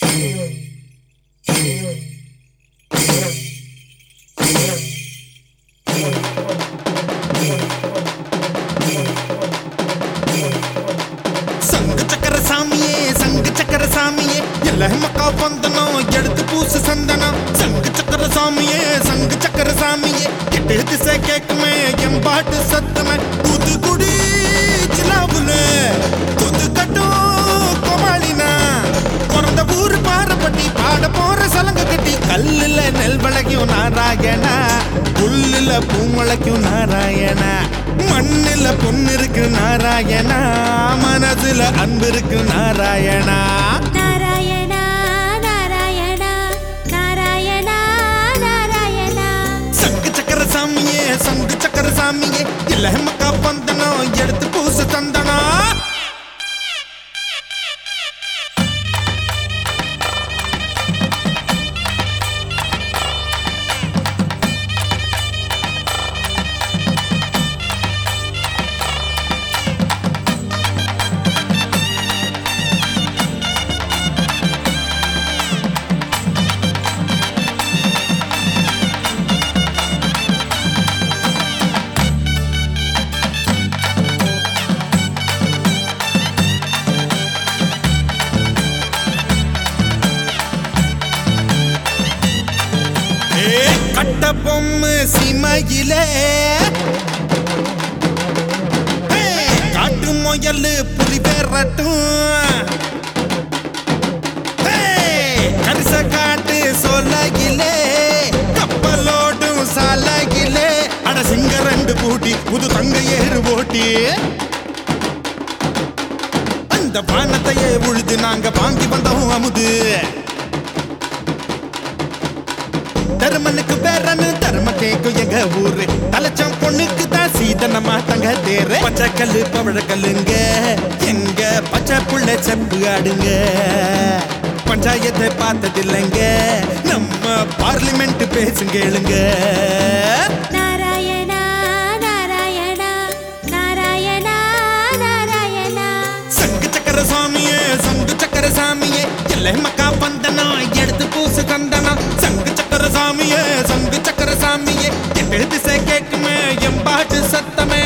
संग चक्कर सामिये संग चक्कर सामिये यल्लह मक्का बंदना எடுத்து பூசு சந்தனா संग चक्कर सामिये संग चक्कर सामिये किटे दिसे केक में எம்பாட்டு சத்தமே தூத்துக்குடி சிலாவுல தூத்து கட்டோ கோமாளினா பிறந்த ஊர் பாரப்பட்டி பாட போற சலங்க கட்டி கல்லுல நெல் விளைக்கும் நாராயணா புல்லுல பூ முளைக்கும் நாராயணா மண்ணுல பொண்ணு இருக்கு நாராயணா மனதுல அன்பு இருக்கு நாராயணா நாராயணா நாராயணா நாராயணா நாராயணா சங்கு சக்கர சாமியே சங்கு சக்கர சாமியே இல்ல மக்கா பந்தனா எடுத்து பூசு தந்தனா கட்ட பொம்மை சீமையிலே காட்டு முயல் புலி பெறட்டும் கரிச காட்டு சொலகிலே கப்பலோடும் சாலகிலே அட சிங்க ரெண்டு பூட்டி புது தங்க ஏறு ஓட்டி அந்த பானத்தையே உழுது நாங்க வாங்கி வந்தோம் அமுது தர்மனுக்கு பேரனு தர்ம கேக்கும் எங்க ஊரு தலைச்சம் பொண்ணுக்கு தான் சீதனமா தங்க தேரு பச்சை கல்லு பவழக்கல்லுங்க எங்க பச்சை புள்ள செப்பு ஆடுங்க பஞ்சாயத்தை பார்த்ததில்லைங்க நம்ம பார்லிமெண்ட் பேசுங்கேளுங்க நாராயணா நாராயணா நாராயணா நாராயணா சங்கு சக்கர சாமியே சங்கு சக்கர சாமியே இல்லை மக்கா பந்தனா எடுத்து பூசு தந்தனா சங்கு சக்கர சாமியே சங்கு சக்கர சாமியே எட்டு திசை கேக்குமே எம்பாட்டு சத்தமே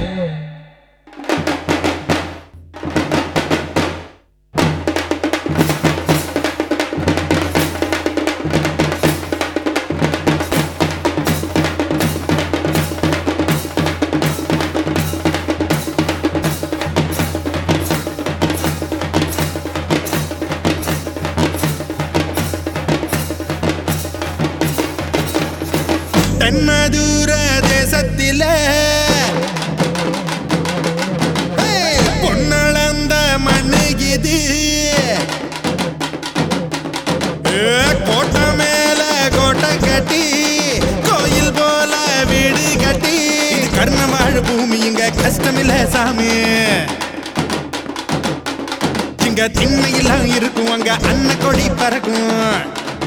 தென்மதுர தேசத்திலே பொன்னளந்த மண்ணுகிது கோட்டை மேல கோட்டை கட்டி கோயில் போல வீடு கட்டி கர்ணவாழ் பூமி இங்க கஷ்டமில்ல சாமி இங்க திண்மையெல்லாம் இருக்கும் அங்க அன்ன கொடி பறக்கும்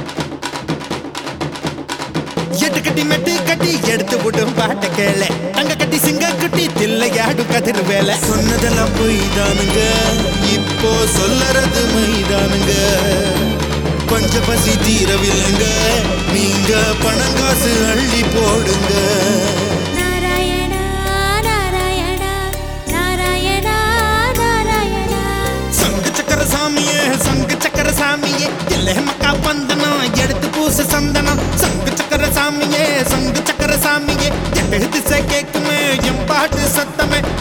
எட்டு கட்டி மெட்டு கட்டி எடுத்து விடும் பாட்ட கேள தங்க கட்டி சிங்க குட்டி தில்லையாடும் கதிர் வேலை சொன்னதெல்லாம் போய் தானுங்க இப்போ சொல்லறது மைதானுங்க கொஞ்சம் பசி தீரவில்லைங்க நீங்க பணங்காசு அள்ளி போடுங்க நாராயணா நாராயணா நாராயணா நாராயணா சங்கு சக்கர சாமியே சங்கு சக்கர சாமியே இல்லை மக்கா பந்தனா எடுத்து பூசு சந்தனா சங்கு சக்கர சாமியே சங்கு சக்கர சாமியே எட்டு திசை கேக்குமே எம்பாட்டு சத்தமே